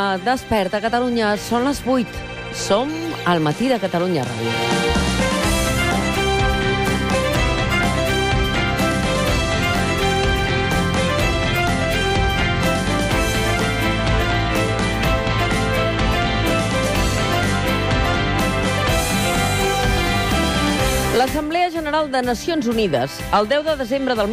Desperta Catalunya, són les 8. Som al Matí de Catalunya Ràdio. L'Assemblea General de Nacions Unides, el 10 de desembre del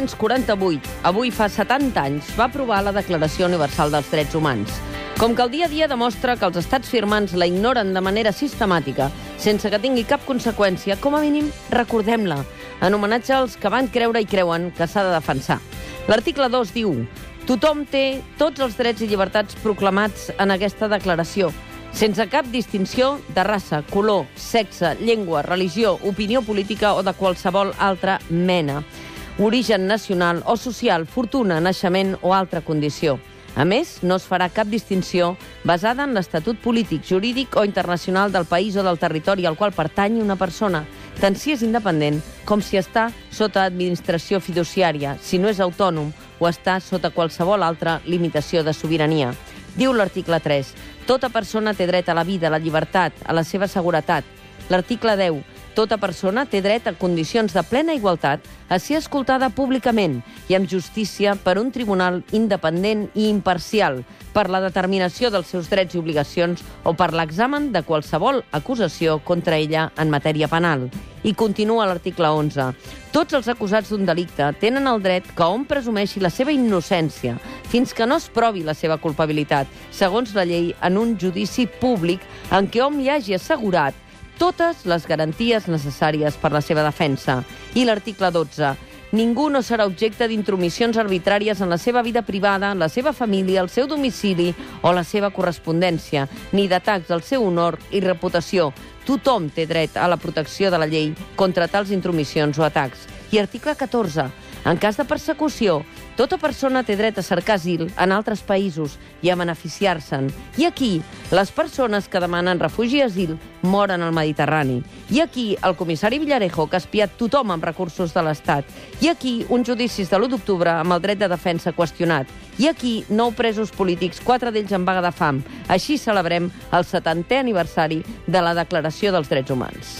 1948, avui fa 70 anys, va aprovar la Declaració Universal dels Drets Humans. Com que el dia a dia demostra que els estats firmants la ignoren de manera sistemàtica, sense que tingui cap conseqüència, com a mínim, recordem-la, en homenatge als que van creure i creuen que s'ha de defensar. L'article 2 diu: tothom té tots els drets i llibertats proclamats en aquesta declaració, sense cap distinció de raça, color, sexe, llengua, religió, opinió política o de qualsevol altra mena, origen nacional o social, fortuna, naixement o altra condició. A més, no es farà cap distinció basada en l'estatut polític, jurídic o internacional del país o del territori al qual pertany una persona, tant si és independent com si està sota administració fiduciària, si no és autònom o està sota qualsevol altra limitació de sobirania. Diu l'article 3, tota persona té dret a la vida, a la llibertat, a la seva seguretat. L'article 10, tota persona té dret a condicions de plena igualtat a ser escoltada públicament i amb justícia per un tribunal independent i imparcial per la determinació dels seus drets i obligacions o per l'examen de qualsevol acusació contra ella en matèria penal. I continua l'article 11. Tots els acusats d'un delicte tenen el dret que hom presumeixi la seva innocència fins que no es provi la seva culpabilitat, segons la llei, en un judici públic en què hom hi hagi assegurat totes les garanties necessàries per la seva defensa. I l'article 12. Ningú no serà objecte d'intromissions arbitràries en la seva vida privada, en la seva família, el seu domicili o la seva correspondència, ni d'atacs al seu honor i reputació. Tothom té dret a la protecció de la llei contra tals intromissions o atacs. I article 14. En cas de persecució, tota persona té dret a cercar asil en altres països i a beneficiar-se'n. I aquí, les persones que demanen refugi i asil moren al Mediterrani. I aquí, el comissari Villarejo, que ha espiat tothom amb recursos de l'Estat. I aquí, uns judicis de l'1 d'octubre amb el dret de defensa qüestionat. I aquí, 9 presos polítics, 4 d'ells en vaga de fam. Així celebrem el 70è aniversari de la Declaració dels Drets Humans.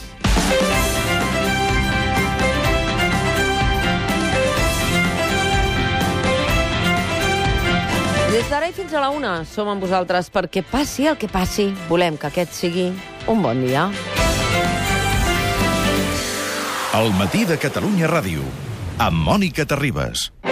Des d'ara i fins a la 1 som amb vosaltres perquè passi el que passi, volem que aquest sigui un bon dia. El Matí de Catalunya Ràdio, amb Mònica Terribas.